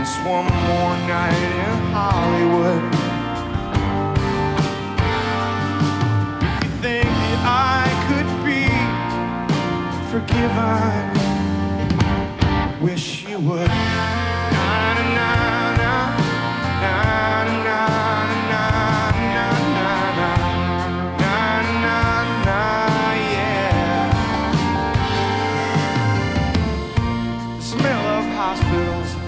just one more night in Hollywood. If you think that I could be forgiven, wish you would.